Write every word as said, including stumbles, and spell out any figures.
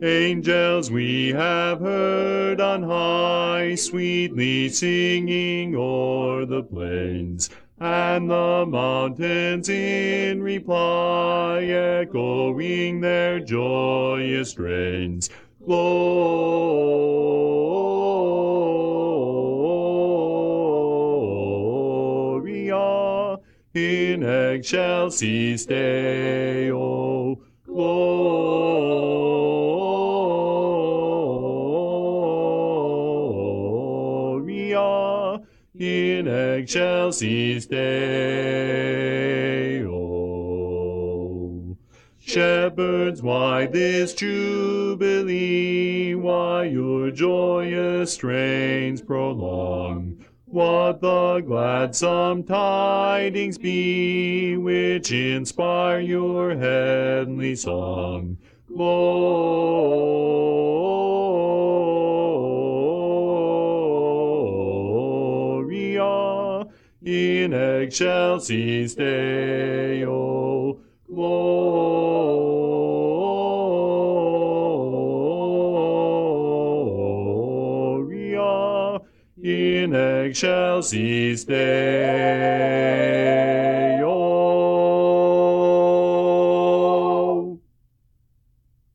Angels we have heard on high, sweetly singing o'er the plains, and the mountains in reply, echoing their joyous strains. Gloria in excelsis Deo. Gloria in excelsis Deo. Shepherds, why this jubilee? Why your joyous strains prolong? What the gladsome tidings be, which inspire your heavenly song? Gloria in excelsis Deo. Gloria in excelsis Deo.